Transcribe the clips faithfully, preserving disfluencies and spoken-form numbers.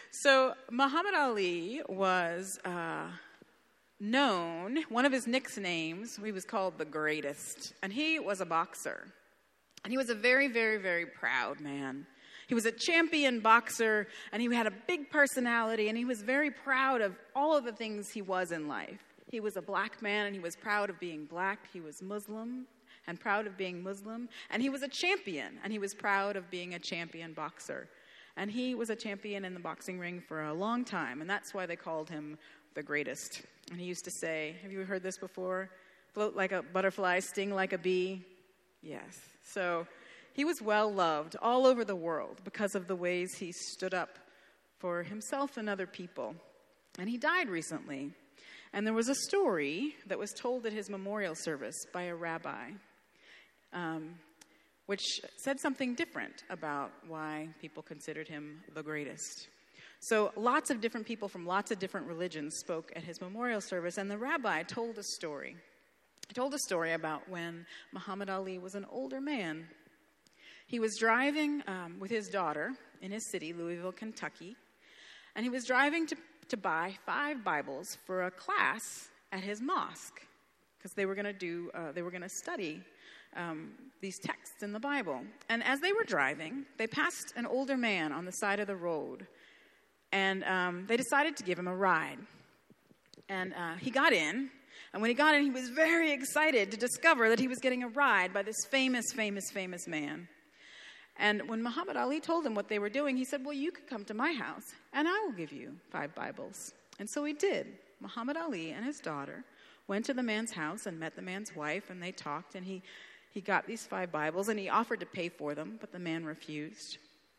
So Muhammad Ali was uh, known, one of his nicknames, he was called the Greatest. And he was a boxer. And he was a very, very, very proud man. He was a champion boxer, and he had a big personality, and he was very proud of all of the things he was in life. He was a black man, and he was proud of being black. He was Muslim, and proud of being Muslim. And he was a champion, and he was proud of being a champion boxer. And he was a champion in the boxing ring for a long time, and that's why they called him the Greatest. And he used to say, have you heard this before? Float like a butterfly, sting like a bee. Yes. So he was well loved all over the world because of the ways he stood up for himself and other people. And he died recently. And there was a story that was told at his memorial service by a rabbi, um, which said something different about why people considered him the greatest. So lots of different people from lots of different religions spoke at his memorial service, and the rabbi told a story. He told a story about when Muhammad Ali was an older man. He was driving um, with his daughter in his city, Louisville, Kentucky, and he was driving to, to buy five Bibles for a class at his mosque because they were going to do, uh, they were going to study um, these texts in the Bible. And as they were driving, they passed an older man on the side of the road, and um, they decided to give him a ride. And uh, he got in. And when he got in, he was very excited to discover that he was getting a ride by this famous, famous, famous man. And when Muhammad Ali told him what they were doing, he said, well, you could come to my house, and I will give you five Bibles. And so he did. Muhammad Ali and his daughter went to the man's house and met the man's wife, and they talked, and he, he got these five Bibles, and he offered to pay for them, but the man refused.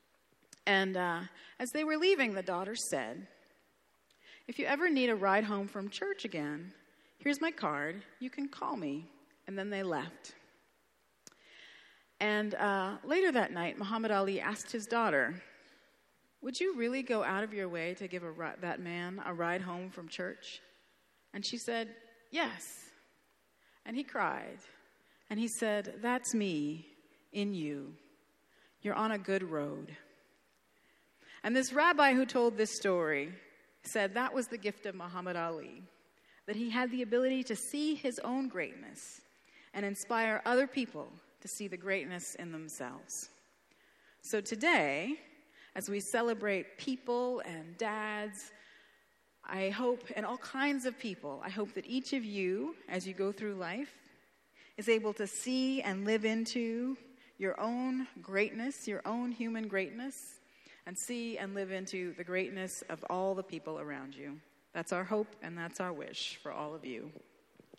And uh, as they were leaving, the daughter said, if you ever need a ride home from church again, here's my card, you can call me. And then they left. And uh, later that night, Muhammad Ali asked his daughter, would you really go out of your way to give a, that man a ride home from church? And she said, yes. And he cried. And he said, that's me in you. You're on a good road. And this rabbi who told this story said that was the gift of Muhammad Ali, that he had the ability to see his own greatness and inspire other people to see the greatness in themselves. So today, as we celebrate people and dads, I hope, and all kinds of people, I hope that each of you, as you go through life, is able to see and live into your own greatness, your own human greatness, and see and live into the greatness of all the people around you. That's our hope, and that's our wish for all of you.